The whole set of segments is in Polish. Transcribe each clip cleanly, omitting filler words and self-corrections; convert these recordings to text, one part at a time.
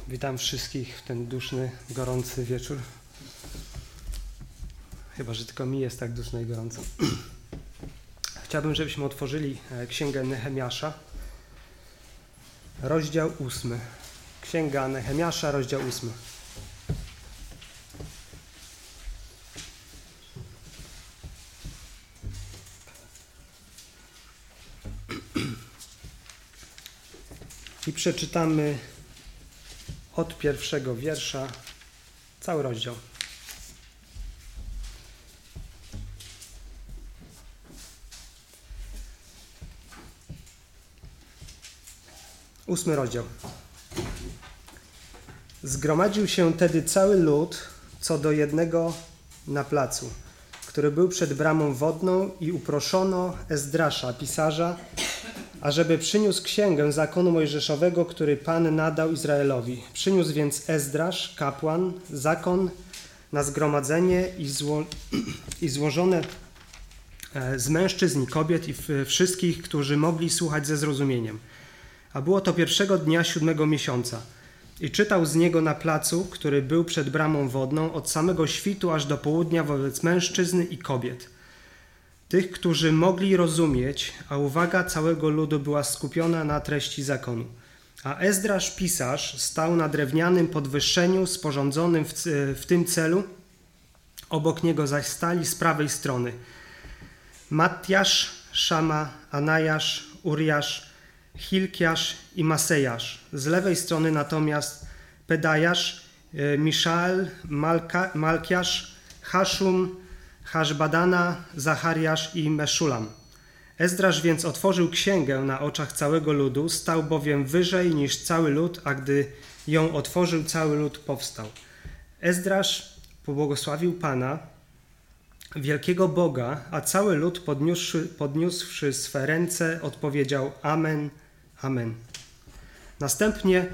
Witam wszystkich w ten duszny, gorący wieczór. Chyba że tylko mi jest tak duszno i gorąco. Chciałbym, żebyśmy otworzyli Księgę Nehemiasza, rozdział 8. Księga Nehemiasza, rozdział 8. I przeczytamy od pierwszego wiersza cały rozdział. 8 rozdział. Zgromadził się tedy cały lud co do jednego na placu, który był przed bramą wodną, i uproszono Ezdrasza, pisarza, ażeby przyniósł księgę zakonu mojżeszowego, który Pan nadał Izraelowi. Przyniósł więc Ezdrasz, kapłan, zakon na zgromadzenie i złożone z mężczyzn i kobiet i wszystkich, którzy mogli słuchać ze zrozumieniem. A było to pierwszego dnia 7 miesiąca. I czytał z niego na placu, który był przed bramą wodną, od samego świtu aż do południa wobec mężczyzn i kobiet, tych, którzy mogli rozumieć, a uwaga całego ludu była skupiona na treści zakonu. A Ezdrasz, pisarz, stał na drewnianym podwyższeniu sporządzonym w tym celu, obok niego zaś stali z prawej strony Mattiasz, Szama, Anajasz, Uriasz, Hilkiasz i Masejasz. Z lewej strony natomiast Pedajasz, Miszael, Malkiasz, Haszum, Haszbadana, Zachariasz i Meszulam. Ezdrasz więc otworzył księgę na oczach całego ludu, stał bowiem wyżej niż cały lud, a gdy ją otworzył, cały lud powstał. Ezdrasz pobłogosławił Pana, wielkiego Boga, a cały lud podniósłszy swe ręce, odpowiedział Amen, Amen. Następnie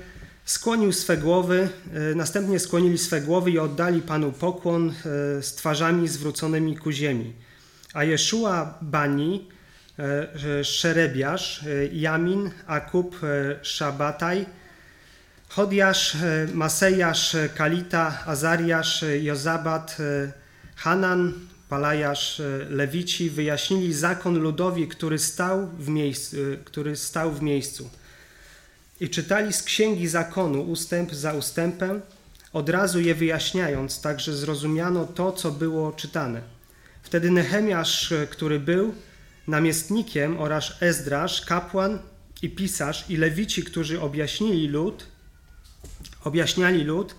skłonili swe głowy i oddali Panu pokłon z twarzami zwróconymi ku ziemi. A Jeszua Bani, Szerebiasz, Jamin, Akub, Szabataj, Chodiasz, Masejasz, Kalita, Azariasz, Jozabat, Hanan, Palajasz, Lewici wyjaśnili zakon ludowi, który stał w miejscu. I czytali z księgi zakonu ustęp za ustępem, od razu je wyjaśniając, tak że zrozumiano to, co było czytane. Wtedy Nehemiasz, który był namiestnikiem, oraz Ezdrasz, kapłan i pisarz, i Lewici, którzy objaśniali lud,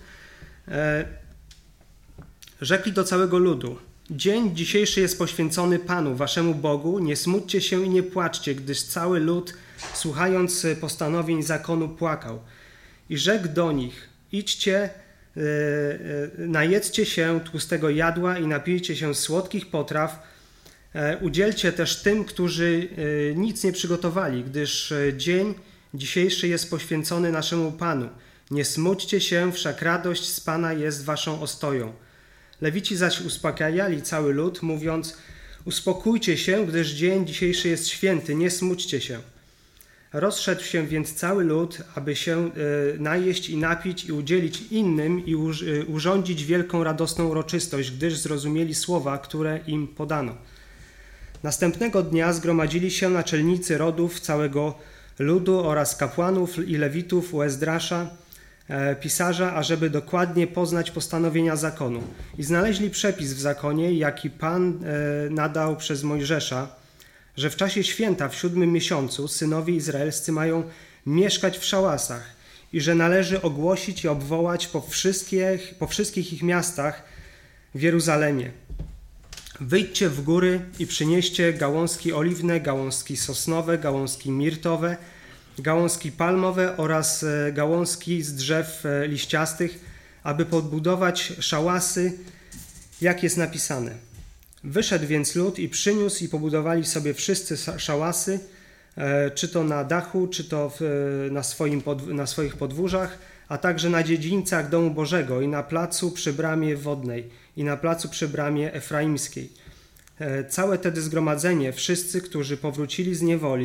rzekli do całego ludu: dzień dzisiejszy jest poświęcony Panu, waszemu Bogu. Nie smućcie się i nie płaczcie, gdyż cały lud, słuchając postanowień zakonu, płakał. I rzekł do nich: idźcie, najedzcie się tłustego jadła i napijcie się słodkich potraw. Udzielcie też tym, którzy nic nie przygotowali, gdyż dzień dzisiejszy jest poświęcony naszemu Panu. Nie smućcie się, wszak radość z Pana jest waszą ostoją. Lewici zaś uspokajali cały lud, mówiąc: uspokójcie się, gdyż dzień dzisiejszy jest święty, nie smućcie się. Rozszedł się więc cały lud, aby się najeść i napić i udzielić innym i urządzić wielką radosną uroczystość, gdyż zrozumieli słowa, które im podano. Następnego dnia zgromadzili się naczelnicy rodów całego ludu oraz kapłanów i lewitów u Ezdrasza, pisarza, ażeby dokładnie poznać postanowienia zakonu. I znaleźli przepis w zakonie, jaki Pan nadał przez Mojżesza, że w czasie święta w 7 miesiącu synowie izraelscy mają mieszkać w szałasach i że należy ogłosić i obwołać po wszystkich ich miastach w Jeruzalemie: wyjdźcie w góry i przynieście gałązki oliwne, gałązki sosnowe, gałązki mirtowe, gałązki palmowe oraz gałązki z drzew liściastych, aby podbudować szałasy, jak jest napisane. Wyszedł więc lud i przyniósł, i pobudowali sobie wszyscy szałasy, czy to na dachu, czy to na swoich podwórzach, a także na dziedzińcach domu Bożego i na placu przy bramie wodnej i na placu przy bramie efraimskiej. Całe tedy zgromadzenie, wszyscy, którzy powrócili z niewoli,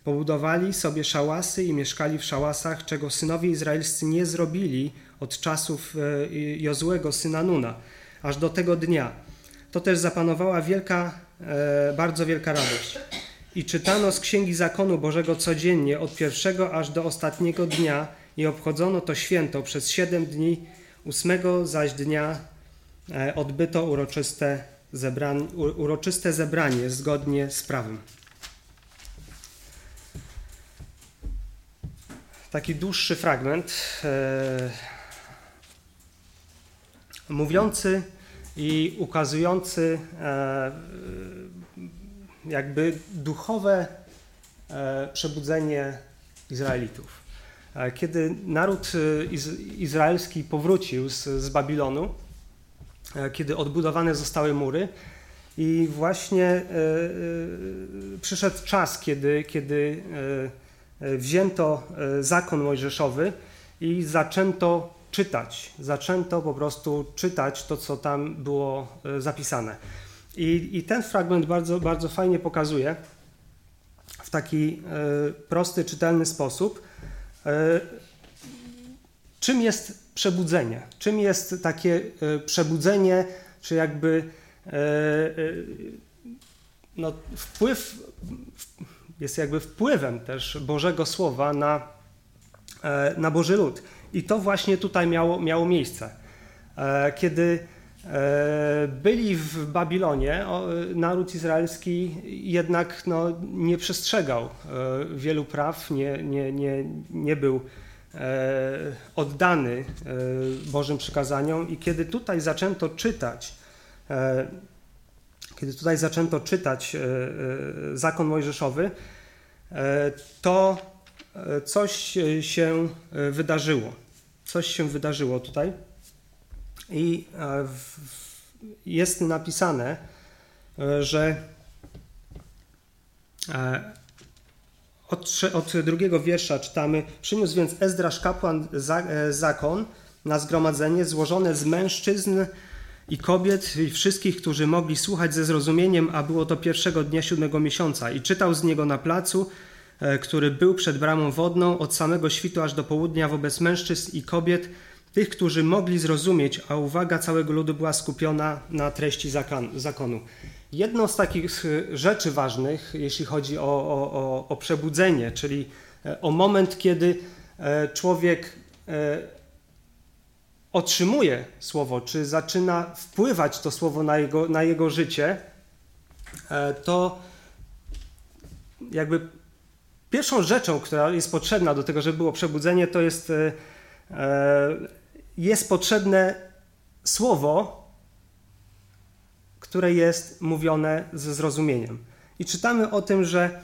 Pobudowali sobie szałasy i mieszkali w szałasach, czego synowie izraelscy nie zrobili od czasów Jozłego, syna Nuna, aż do tego dnia. To też zapanowała bardzo wielka radość. I czytano z Księgi Zakonu Bożego codziennie od pierwszego aż do ostatniego dnia i obchodzono to święto przez 7 dni, 8 zaś dnia odbyto uroczyste zebranie zgodnie z prawem. Taki dłuższy fragment mówiący i ukazujący jakby duchowe przebudzenie Izraelitów. Kiedy naród izraelski powrócił z Babilonu, kiedy odbudowane zostały mury i właśnie przyszedł czas, kiedy wzięto zakon mojżeszowy i zaczęto po prostu czytać to, co tam było zapisane. I ten fragment bardzo, bardzo fajnie pokazuje w taki prosty, czytelny sposób, czym jest przebudzenie, czym jest takie przebudzenie, czy jakby jest jakby wpływem też Bożego Słowa na Boży lud. I to właśnie tutaj miało miejsce. Kiedy byli w Babilonie, naród izraelski jednak nie przestrzegał wielu praw, nie był oddany Bożym przykazaniom i kiedy tutaj zaczęto czytać zakon mojżeszowy, to coś się wydarzyło. Coś się wydarzyło tutaj i jest napisane, że od 2 wiersza czytamy: przyniósł więc Ezdrasz kapłan zakon na zgromadzenie złożone z mężczyzn i kobiet i wszystkich, którzy mogli słuchać ze zrozumieniem, a było to pierwszego dnia 7 miesiąca. I czytał z niego na placu, który był przed bramą wodną, od samego świtu aż do południa wobec mężczyzn i kobiet, tych, którzy mogli zrozumieć, a uwaga całego ludu była skupiona na treści zakonu. Jedną z takich rzeczy ważnych, jeśli chodzi o przebudzenie, czyli o moment, kiedy człowiek otrzymuje słowo, czy zaczyna wpływać to słowo na jego życie, to jakby pierwszą rzeczą, która jest potrzebna do tego, żeby było przebudzenie, to jest potrzebne słowo, które jest mówione ze zrozumieniem. I czytamy o tym, że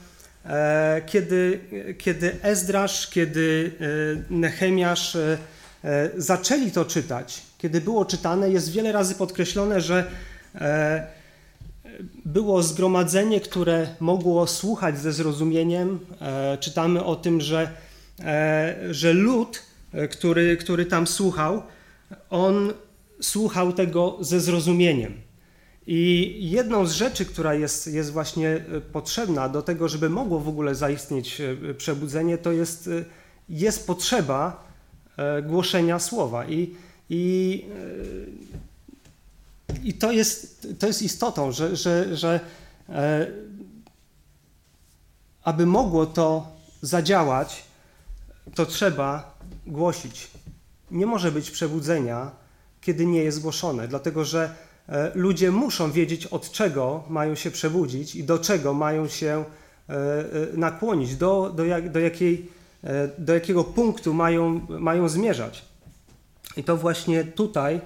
kiedy Ezdrasz, kiedy Nehemiasz zaczęli to czytać, kiedy było czytane, jest wiele razy podkreślone, że było zgromadzenie, które mogło słuchać ze zrozumieniem. Czytamy o tym, że lud, który tam słuchał, on słuchał tego ze zrozumieniem. I jedną z rzeczy, która jest właśnie potrzebna do tego, żeby mogło w ogóle zaistnieć przebudzenie, to jest potrzeba głoszenia słowa. I to jest istotą, że aby mogło to zadziałać, to trzeba głosić. Nie może być przebudzenia, kiedy nie jest głoszone, dlatego że ludzie muszą wiedzieć, od czego mają się przebudzić i do czego mają się nakłonić, do jakiego punktu mają zmierzać. I to właśnie tutaj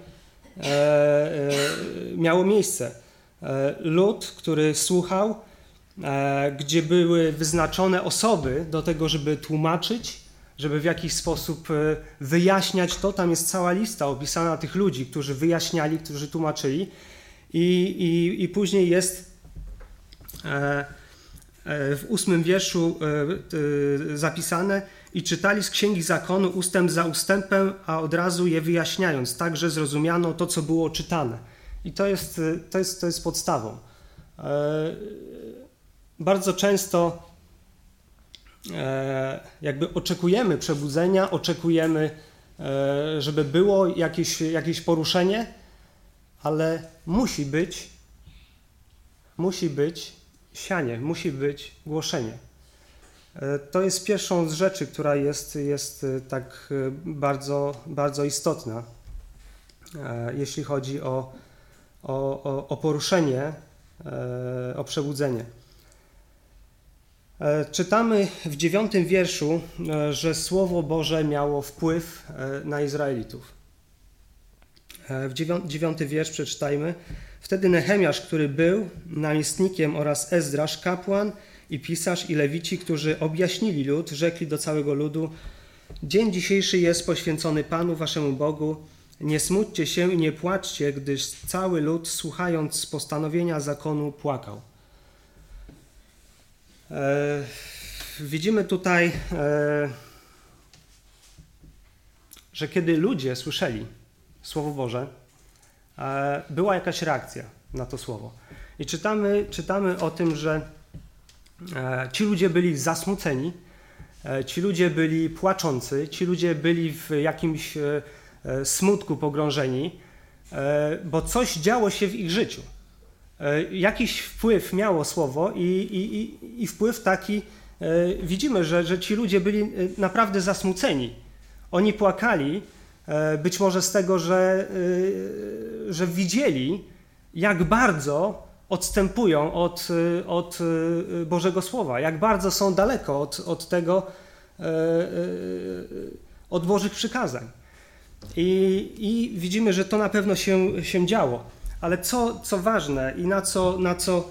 miało miejsce. Lud, który słuchał, gdzie były wyznaczone osoby do tego, żeby tłumaczyć, żeby w jakiś sposób wyjaśniać to. Tam jest cała lista opisana tych ludzi, którzy wyjaśniali, którzy tłumaczyli. I później jest w 8 wierszu zapisane: i czytali z Księgi Zakonu ustęp za ustępem, a od razu je wyjaśniając, tak, że zrozumiano to, co było czytane. I to jest podstawą. Bardzo często jakby oczekujemy przebudzenia, oczekujemy, żeby było jakieś poruszenie, ale musi być sianie, musi być głoszenie. To jest pierwszą z rzeczy, która jest tak bardzo, bardzo istotna, jeśli chodzi o poruszenie, o przebudzenie. Czytamy w 9 wierszu, że Słowo Boże miało wpływ na Izraelitów. W 9 wiersz przeczytajmy. Wtedy Nehemiasz, który był namiestnikiem, oraz Ezdrasz, kapłan i pisarz i lewici, którzy objaśnili lud, rzekli do całego ludu: dzień dzisiejszy jest poświęcony Panu, waszemu Bogu. Nie smućcie się i nie płaczcie, gdyż cały lud, słuchając postanowienia zakonu, płakał. Widzimy tutaj, że kiedy ludzie słyszeli Słowo Boże, była jakaś reakcja na to Słowo. I czytamy o tym, że ci ludzie byli zasmuceni, ci ludzie byli płaczący, ci ludzie byli w jakimś smutku pogrążeni, bo coś działo się w ich życiu. Jakiś wpływ miało Słowo i wpływ taki, widzimy, że ci ludzie byli naprawdę zasmuceni. Oni płakali, być może z tego, że widzieli, jak bardzo odstępują od Bożego Słowa, jak bardzo są daleko od tego, od Bożych przykazań. I widzimy, że to na pewno się działo. Ale co ważne i na co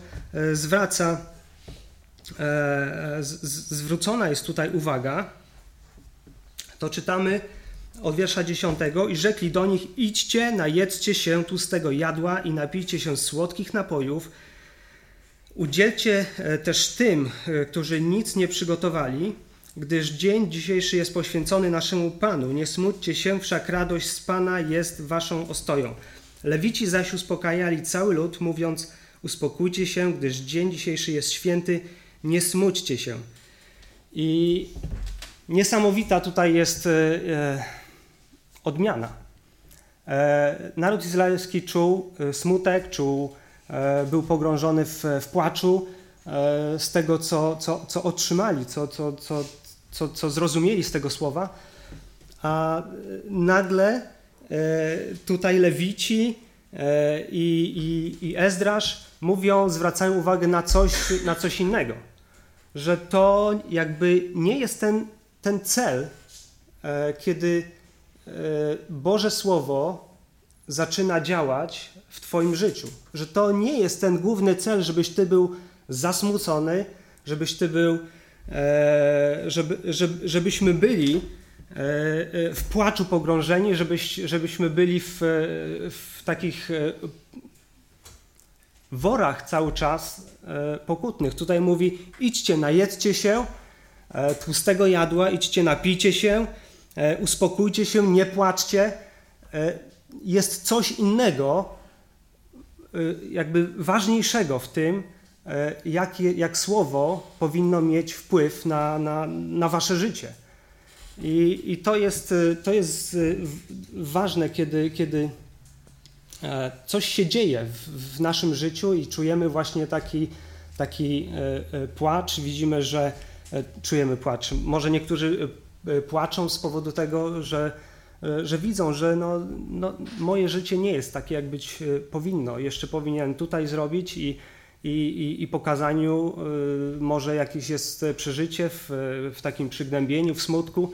zwrócona jest tutaj uwaga, to czytamy od wiersza 10. I rzekli do nich: idźcie, najedzcie się tłustego jadła i napijcie się słodkich napojów. Udzielcie też tym, którzy nic nie przygotowali, gdyż dzień dzisiejszy jest poświęcony naszemu Panu. Nie smućcie się, wszak radość z Pana jest waszą ostoją. Lewici zaś uspokajali cały lud, mówiąc: uspokójcie się, gdyż dzień dzisiejszy jest święty, nie smućcie się. I niesamowita tutaj jest odmiana. Naród izraelski czuł smutek, był pogrążony w płaczu z tego, co otrzymali, co zrozumieli z tego słowa, a nagle tutaj Lewici i Ezdrasz zwracają uwagę na coś innego, że to jakby nie jest ten cel, kiedy Boże Słowo zaczyna działać w twoim życiu, że to nie jest ten główny cel, żebyś ty był zasmucony, żebyś ty był, żebyśmy byli w płaczu pogrążeni, żebyśmy byli w takich worach cały czas pokutnych. Tutaj mówi: idźcie, najedzcie się tłustego jadła, idźcie, napijcie się, uspokójcie się, nie płaczcie. Jest coś innego, jakby ważniejszego w tym, jak Słowo powinno mieć wpływ na wasze życie. I to jest ważne, kiedy coś się dzieje w naszym życiu i czujemy właśnie taki płacz. Widzimy, że czujemy płacz. Może niektórzy płaczą z powodu tego, że widzą, że moje życie nie jest takie, jak być powinno. Jeszcze powinienem tutaj zrobić i po kazaniu może jakieś jest przeżycie w takim przygnębieniu, w smutku,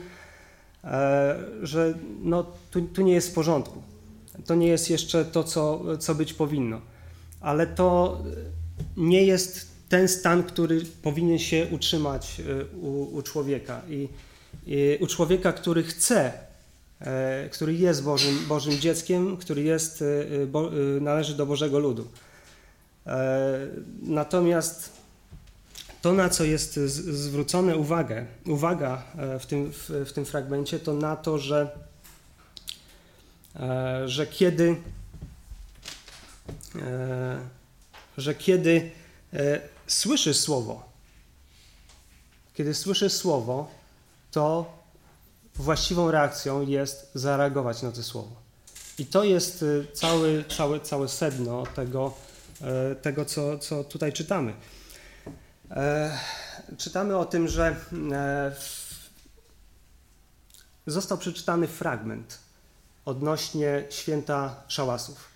że tu nie jest w porządku. To nie jest jeszcze to, co być powinno. Ale to nie jest ten stan, który powinien się utrzymać u człowieka. I u człowieka, który chce, który jest Bożym dzieckiem, który należy do Bożego ludu. Natomiast to, na co jest zwrócone uwaga w tym fragmencie, to na to, że kiedy słyszysz Słowo, kiedy słyszy słowo, to właściwą reakcją jest zareagować na to słowo. I to jest całe sedno tego co tutaj czytamy. Czytamy o tym, że został przeczytany fragment odnośnie święta szałasów.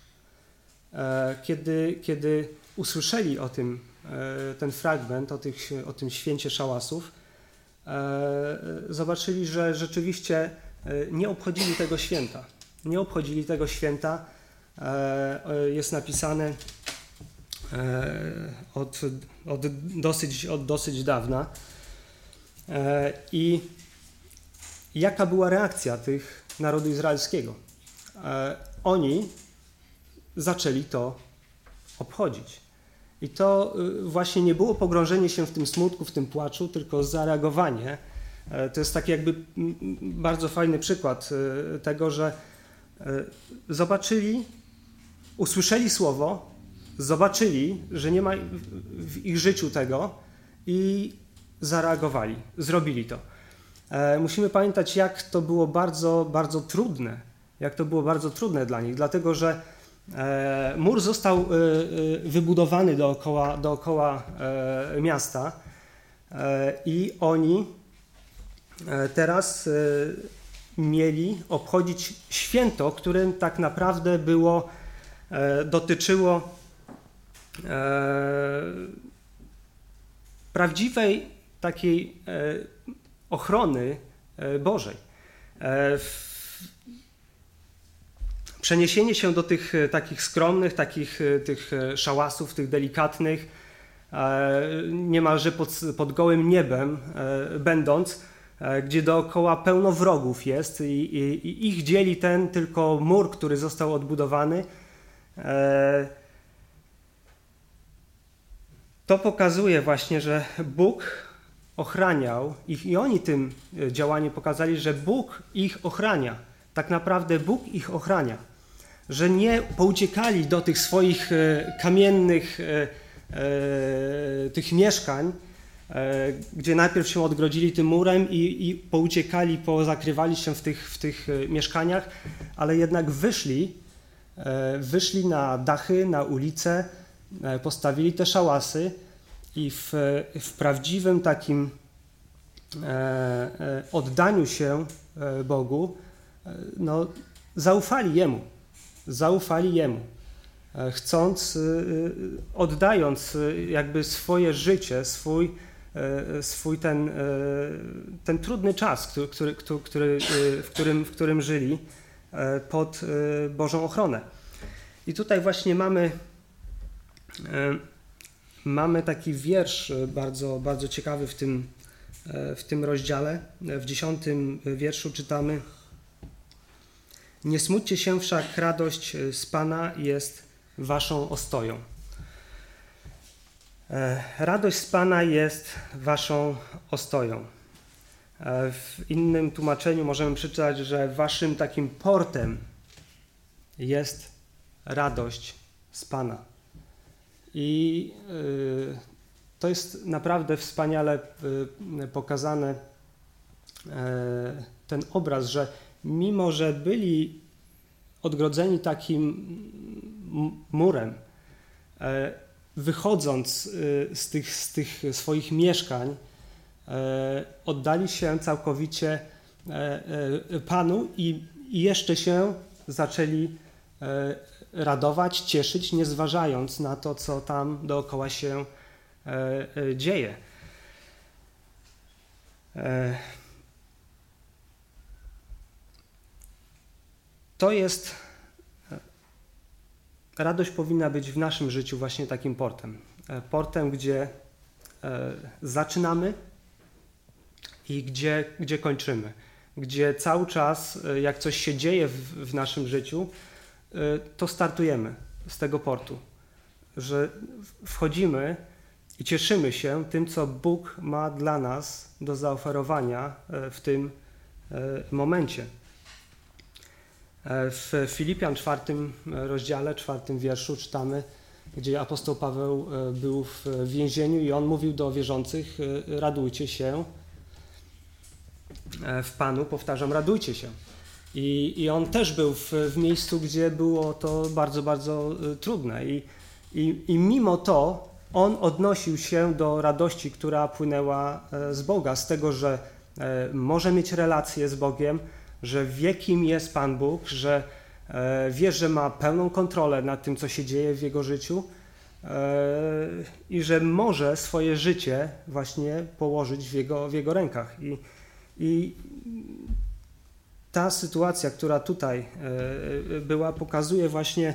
Kiedy usłyszeli o tym, ten fragment, o tym święcie szałasów, zobaczyli, że rzeczywiście nie obchodzili tego święta. Nie obchodzili tego święta. Jest napisane od dosyć dawna. I jaka była reakcja tych narodu izraelskiego? Oni zaczęli to obchodzić. I to właśnie nie było pogrążenie się w tym smutku, w tym płaczu, tylko zareagowanie. To jest taki jakby bardzo fajny przykład tego, że zobaczyli, usłyszeli słowo, zobaczyli, że nie ma w ich życiu tego i zareagowali, zrobili to. Musimy pamiętać, jak to było bardzo trudne dla nich, dlatego że mur został wybudowany dookoła miasta i oni teraz mieli obchodzić święto, którym tak naprawdę dotyczyło prawdziwej takiej ochrony Bożej. Przeniesienie się do tych takich skromnych, tych szałasów, tych delikatnych, niemalże pod gołym niebem będąc, gdzie dookoła pełno wrogów jest i ich dzieli ten tylko mur, który został odbudowany. To pokazuje właśnie, że Bóg ochraniał ich i oni tym działaniem pokazali, że Bóg ich ochrania. Tak naprawdę Bóg ich ochrania. Że nie pouciekali do tych swoich kamiennych tych mieszkań, gdzie najpierw się odgrodzili tym murem i pouciekali, pozakrywali się w tych mieszkaniach, ale jednak wyszli na dachy, na ulice, postawili te szałasy i w prawdziwym takim oddaniu się Bogu, zaufali Jemu, chcąc, oddając jakby swoje życie, swój ten trudny czas, w którym żyli, pod Bożą ochronę. I tutaj właśnie mamy taki wiersz bardzo ciekawy w tym rozdziale. W 10 wierszu czytamy: Nie smućcie się wszak, radość z Pana jest waszą ostoją. Radość z Pana jest waszą ostoją. W innym tłumaczeniu możemy przeczytać, że waszym takim portem jest radość z Pana. I to jest naprawdę wspaniale pokazane, ten obraz, że mimo że byli odgrodzeni takim murem, wychodząc z tych swoich mieszkań, oddali się całkowicie Panu i jeszcze się zaczęli radować, cieszyć, nie zważając na to, co tam dookoła się dzieje. To jest, radość powinna być w naszym życiu właśnie takim portem. Portem, gdzie zaczynamy i gdzie kończymy. Gdzie cały czas, jak coś się dzieje w naszym życiu, to startujemy z tego portu. Że wchodzimy i cieszymy się tym, co Bóg ma dla nas do zaoferowania w tym momencie. W Filipian 4 rozdziale, 4 wierszu czytamy: gdzie apostoł Paweł był w więzieniu i on mówił do wierzących: radujcie się w Panu, powtarzam, radujcie się. I on też był w miejscu, gdzie było to bardzo, bardzo trudne. I mimo to on odnosił się do radości, która płynęła z Boga, z tego, że może mieć relację z Bogiem, że wie, kim jest Pan Bóg, że wie, że ma pełną kontrolę nad tym, co się dzieje w jego życiu i że może swoje życie właśnie położyć w jego rękach. I ta sytuacja, która tutaj była, pokazuje właśnie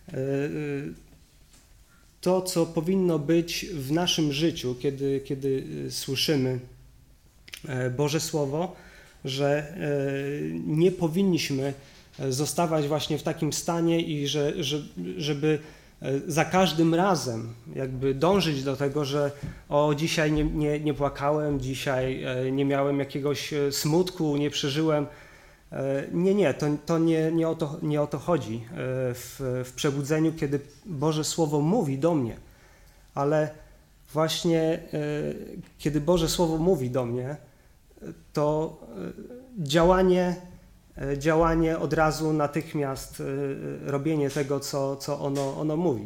to, co powinno być w naszym życiu, kiedy słyszymy Boże Słowo, że nie powinniśmy zostawać właśnie w takim stanie i żeby za każdym razem jakby dążyć do tego, że dzisiaj nie płakałem, dzisiaj nie miałem jakiegoś smutku, nie przeżyłem. Nie, to nie o to chodzi w przebudzeniu, kiedy Boże Słowo mówi do mnie, ale właśnie kiedy Boże Słowo mówi do mnie, to działanie od razu, natychmiast, robienie tego, co ono mówi.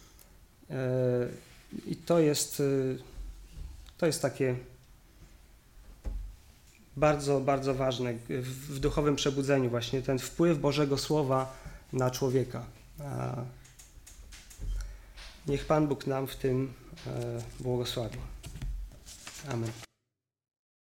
I to jest takie bardzo, bardzo ważne w duchowym przebudzeniu, właśnie ten wpływ Bożego Słowa na człowieka. Niech Pan Bóg nam w tym błogosławi. Amen.